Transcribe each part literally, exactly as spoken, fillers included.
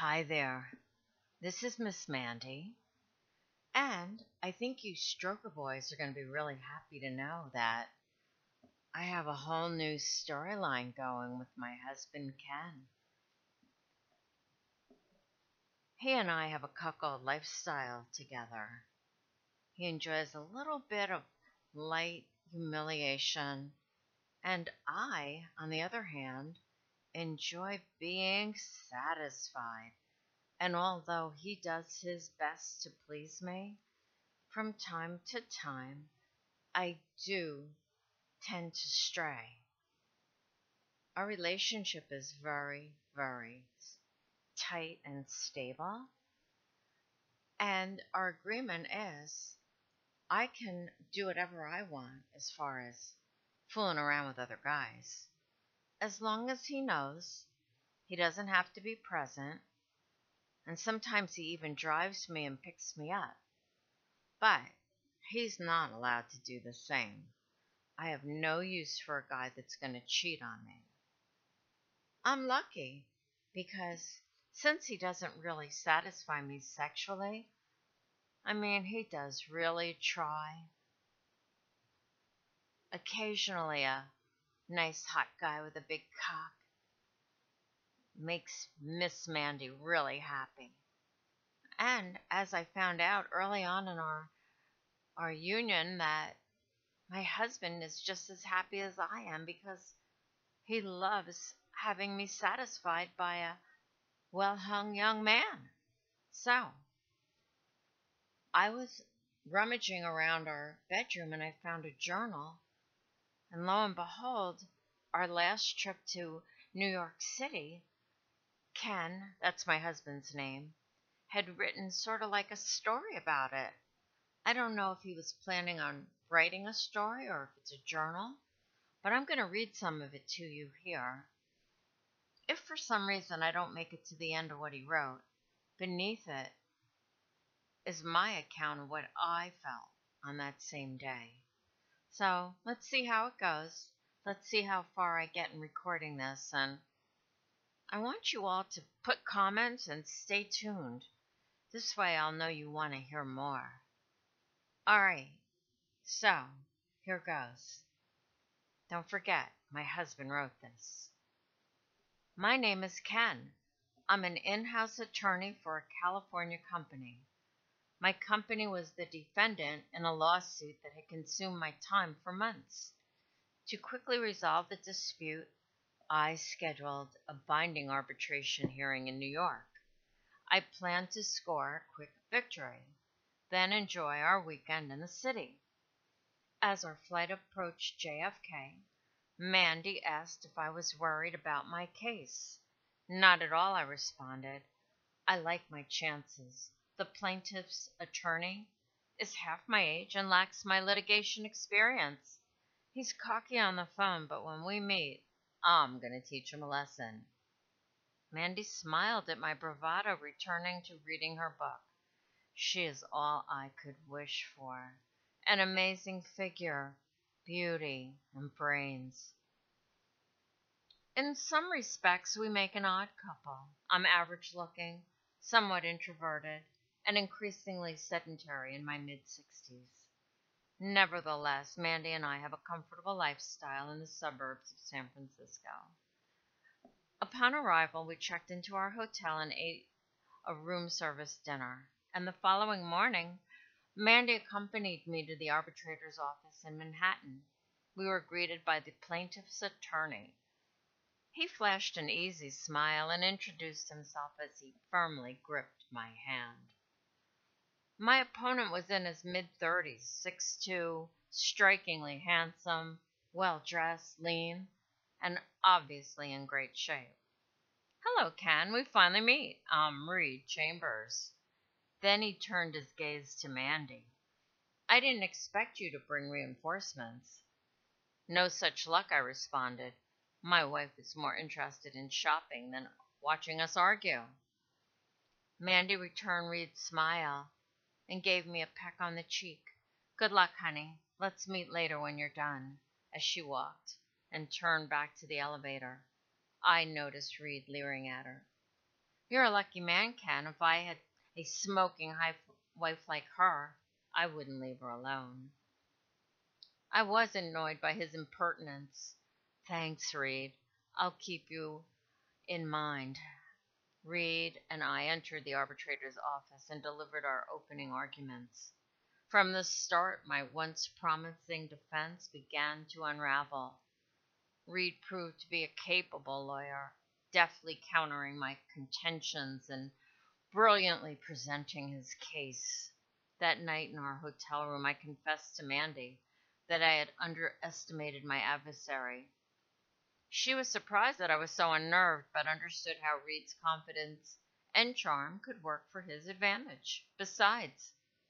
Hi there. This is Miss Mandy, and I think you stroker boys are going to be really happy to know that I have a whole new storyline going with my husband Ken. He and I have a cuckold lifestyle together. He enjoys a little bit of light humiliation, and I, on the other hand, enjoy being satisfied. And although he does his best to please me, from time to time, I do tend to stray. Our relationship is very, very tight and stable. And our agreement is I can do whatever I want as far as fooling around with other guys. As long as he knows he doesn't have to be present. And sometimes he even drives me and picks me up. But he's not allowed to do the same. I have no use for a guy that's going to cheat on me. I'm lucky because since he doesn't really satisfy me sexually, I mean, he does really try. Occasionally, a nice hot guy with a big cock makes Miss Mandy really happy. And as I found out early on in our, our union, that my husband is just as happy as I am because he loves having me satisfied by a well hung young man. So, I was rummaging around our bedroom and I found a journal. And lo and behold, our last trip to New York City, Ken, that's my husband's name, had written sort of like a story about it. I don't know if he was planning on writing a story or if it's a journal, but I'm going to read some of it to you here. If for some reason I don't make it to the end of what he wrote, beneath it is my account of what I felt on that same day. So let's see how it goes. Let's see how far I get in recording this. And I want you all to put comments and stay tuned. This way I'll know you want to hear more. All right, so here goes. Don't forget, my husband wrote this. My name is Ken. I'm an in-house attorney for a California company. My company was the defendant in a lawsuit that had consumed my time for months. To quickly resolve the dispute, I scheduled a binding arbitration hearing in New York. I planned to score a quick victory, then enjoy our weekend in the city. As our flight approached J F K, Mandy asked if I was worried about my case. Not at all, I responded. I like my chances. The plaintiff's attorney is half my age and lacks my litigation experience. He's cocky on the phone, but when we meet, I'm going to teach him a lesson. Mandy smiled at my bravado, returning to reading her book. She is all I could wish for. An amazing figure, beauty, and brains. In some respects, we make an odd couple. I'm average looking, somewhat introverted, and increasingly sedentary in my mid-sixties. Nevertheless, Mandy and I have a comfortable lifestyle in the suburbs of San Francisco. Upon arrival, we checked into our hotel and ate a room service dinner, and the following morning, Mandy accompanied me to the arbitrator's office in Manhattan. We were greeted by the plaintiff's attorney. He flashed an easy smile and introduced himself as he firmly gripped my hand. My opponent was in his mid-thirties, six foot two, strikingly handsome, well-dressed, lean, and obviously in great shape. Hello, Ken. We finally meet. I'm Reed Chambers. Then he turned his gaze to Mandy. I didn't expect you to bring reinforcements. No such luck, I responded. My wife is more interested in shopping than watching us argue. Mandy returned Reed's smile and gave me a peck on the cheek. Good luck, honey. Let's meet later when you're done, as she walked and turned back to the elevator. I noticed Reed leering at her. You're a lucky man, Ken. If I had a smoking hi- wife like her, I wouldn't leave her alone. I was annoyed by his impertinence. Thanks, Reed. I'll keep you in mind. Reed and I entered the arbitrator's office and delivered our opening arguments. From the start, my once promising defense began to unravel. Reed proved to be a capable lawyer, deftly countering my contentions and brilliantly presenting his case. That night in our hotel room, I confessed to Mandy that I had underestimated my adversary. She was surprised that I was so unnerved, but understood how Reed's confidence and charm could work for his advantage. Besides,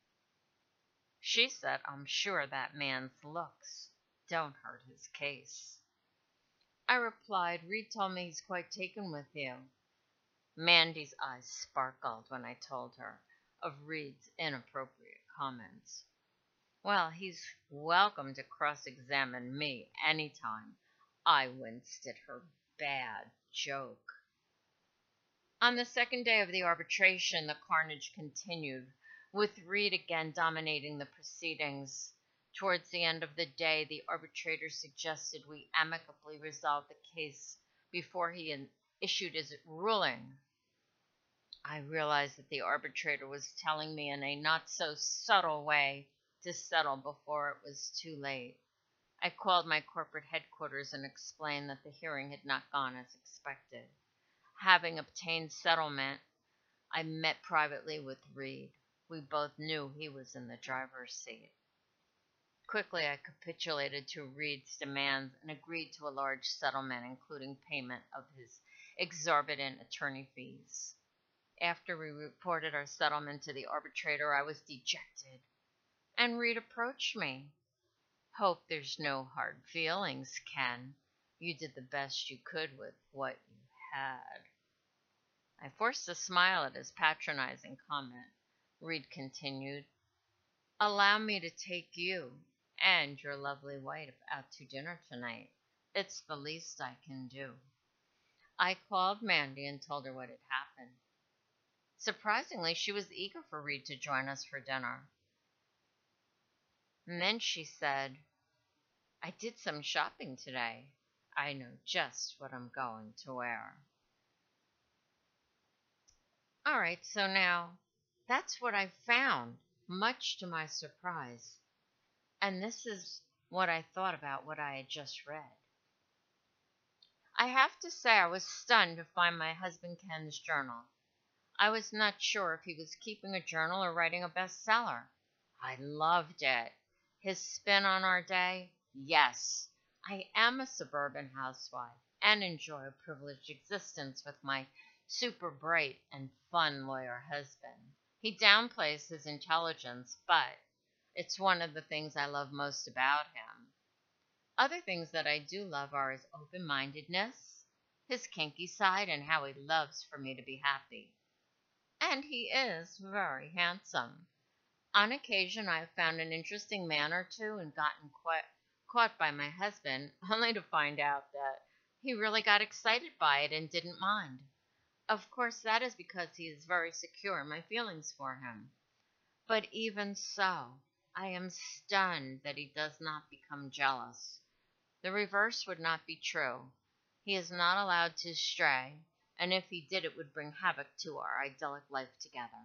she said, I'm sure that man's looks don't hurt his case. I replied, Reed told me he's quite taken with you. Mandy's eyes sparkled when I told her of Reed's inappropriate comments. Well, he's welcome to cross-examine me any time. I winced at her bad joke. On the second day of the arbitration, the carnage continued, with Reed again dominating the proceedings. Towards the end of the day, the arbitrator suggested we amicably resolve the case before he issued his ruling. I realized that the arbitrator was telling me in a not-so-subtle way to settle before it was too late. I called my corporate headquarters and explained that the hearing had not gone as expected. Having obtained settlement, I met privately with Reed. We both knew he was in the driver's seat. Quickly, I capitulated to Reed's demands and agreed to a large settlement, including payment of his exorbitant attorney fees. After we reported our settlement to the arbitrator, I was dejected, and Reed approached me. Hope there's no hard feelings, Ken. You did the best you could with what you had. I forced a smile at his patronizing comment. Reed continued, Allow me to take you and your lovely wife out to dinner tonight. It's the least I can do. I called Mandy and told her what had happened. Surprisingly, she was eager for Reed to join us for dinner. And then she said, I did some shopping today. I know just what I'm going to wear. All right, so now that's what I found, much to my surprise. And this is what I thought about what I had just read. I have to say I was stunned to find my husband Ken's journal. I was not sure if he was keeping a journal or writing a bestseller. I loved it. His spin on our day? Yes, I am a suburban housewife and enjoy a privileged existence with my super bright and fun lawyer husband. He downplays his intelligence, but it's one of the things I love most about him. Other things that I do love are his open-mindedness, his kinky side, and how he loves for me to be happy. And he is very handsome. On occasion, I have found an interesting man or two and gotten quite, caught by my husband, only to find out that he really got excited by it and didn't mind. Of course, that is because he is very secure in my feelings for him. But even so, I am stunned that he does not become jealous. The reverse would not be true. He is not allowed to stray, and if he did, it would bring havoc to our idyllic life together.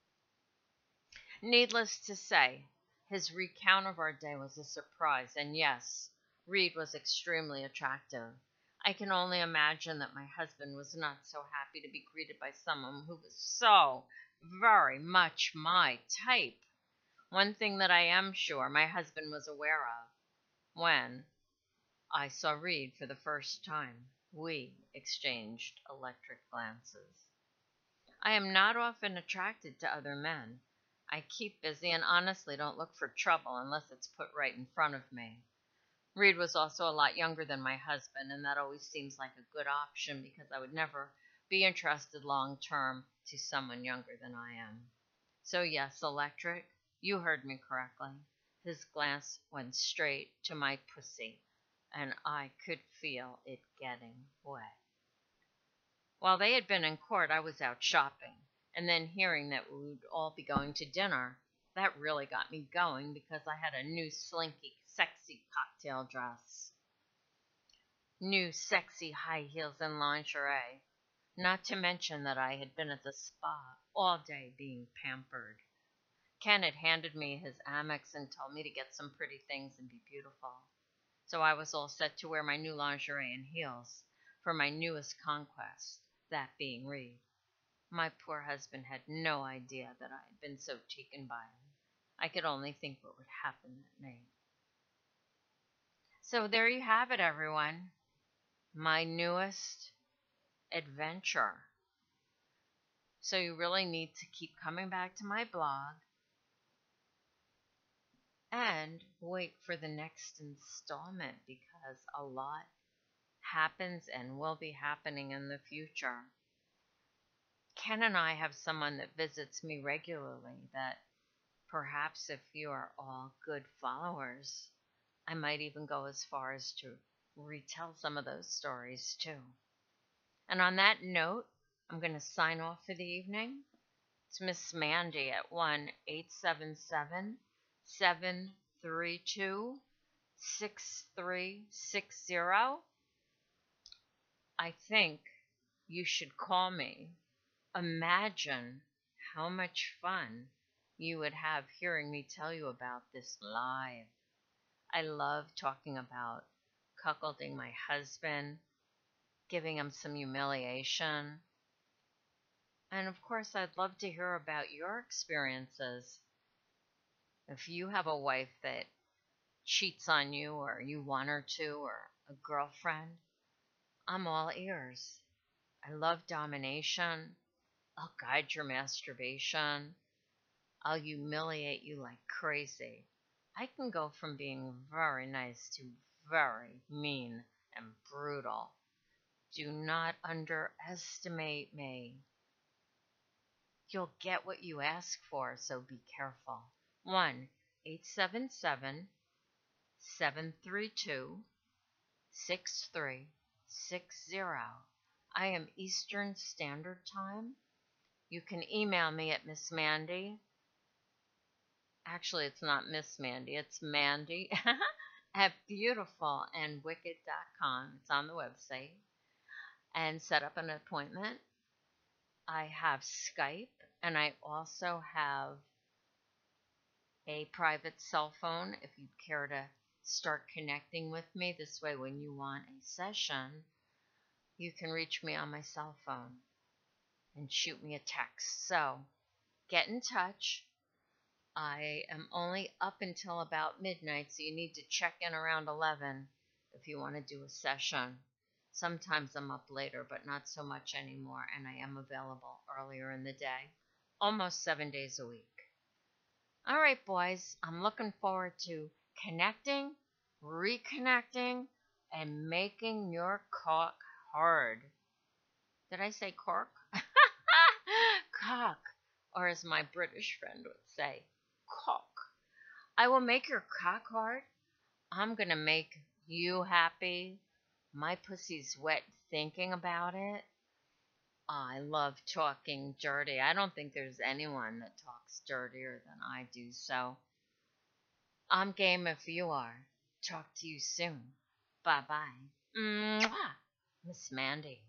Needless to say, his recount of our day was a surprise, and yes, Reed was extremely attractive. I can only imagine that my husband was not so happy to be greeted by someone who was so very much my type. One thing that I am sure my husband was aware of when I saw Reed for the first time. We exchanged electric glances. I am not often attracted to other men. I keep busy and honestly don't look for trouble unless it's put right in front of me. Reed was also a lot younger than my husband, and that always seems like a good option because I would never be interested long term to someone younger than I am. So yes, electric, you heard me correctly. His glance went straight to my pussy, and I could feel it getting wet. While they had been in court, I was out shopping, and then hearing that we would all be going to dinner, that really got me going because I had a new slinky, sexy cocktail dress, new sexy high heels and lingerie, not to mention that I had been at the spa all day being pampered. Ken had handed me his Amex and told me to get some pretty things and be beautiful. So I was all set to wear my new lingerie and heels for my newest conquest, that being Reed. My poor husband had no idea that I had been so taken by him. I could only think what would happen that night. So there you have it, everyone. My newest adventure. So you really need to keep coming back to my blog and wait for the next installment because a lot happens and will be happening in the future. Ken and I have someone that visits me regularly that perhaps if you are all good followers, I might even go as far as to retell some of those stories too. And on that note, I'm going to sign off for the evening. It's Miss Mandy at one eight seven seven, seven three two, six three six zero. I think you should call me. Imagine how much fun you would have hearing me tell you about this live. I love talking about cuckolding my husband, giving him some humiliation. And of course, I'd love to hear about your experiences. If you have a wife that cheats on you, or you want her to, or a girlfriend, I'm all ears. I love domination. I'll guide your masturbation. I'll humiliate you like crazy. I can go from being very nice to very mean and brutal. Do not underestimate me. You'll get what you ask for, so be careful. one eight seven seven, seven three two, six three six zero. I am Eastern Standard Time. You can email me at Miss Mandy. Actually, it's not Miss Mandy, it's Mandy at beautiful and wicked dot com. It's on the website. And set up an appointment. I have Skype, and I also have a private cell phone if you'd care to start connecting with me. This way, when you want a session, you can reach me on my cell phone and shoot me a text. So get in touch. I am only up until about midnight, so you need to check in around eleven if you want to do a session. Sometimes I'm up later, but not so much anymore, and I am available earlier in the day, almost seven days a week. All right, boys, I'm looking forward to connecting, reconnecting, and making your cock hard. Did I say cork? Cock, or as my British friend would say, cock. I will make your cock hard. I'm going to make you happy. My pussy's wet thinking about it. I love talking dirty. I don't think there's anyone that talks dirtier than I do, so I'm game if you are. Talk to you soon. Bye-bye. Mwah! Miss Mandy.